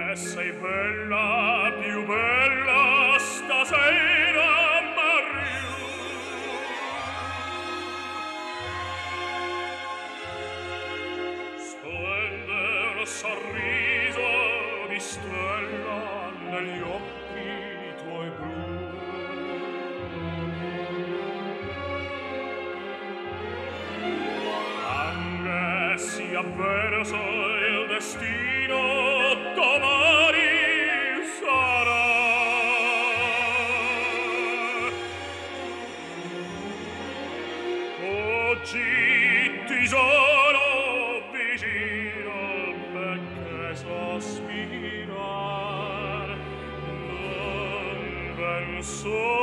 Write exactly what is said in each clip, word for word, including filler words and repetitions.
E sei bella, più bella stasera, Mariù. Splende un sorriso di stella negli occhi tuoi blu. Anche si avverso il destino domani sarà. Oggi ti sono vicino perché sospirar non penso.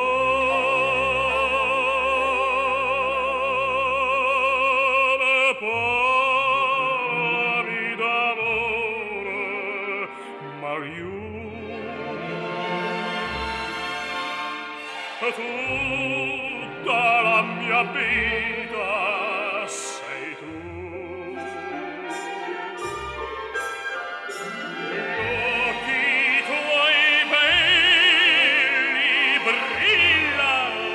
Tutta la mia vita sei tu. Gli occhi tuoi belli brillano,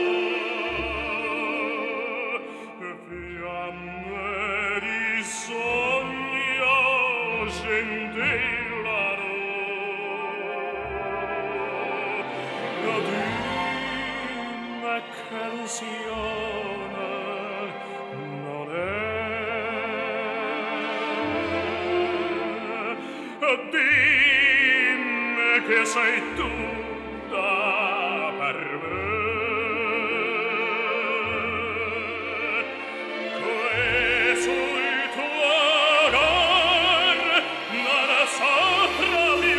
fiamme di sogno scintillano. Che illusione non è. Dimmi che sei tutta per me. Che sul tuo cor non saprò più.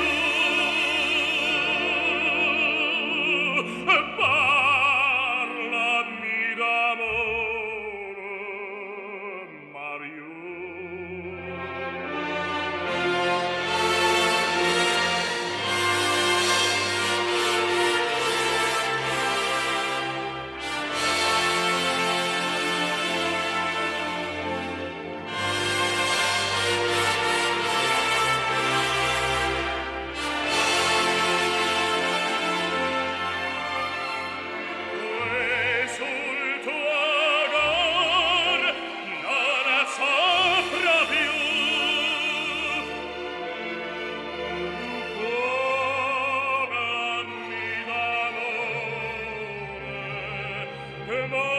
Come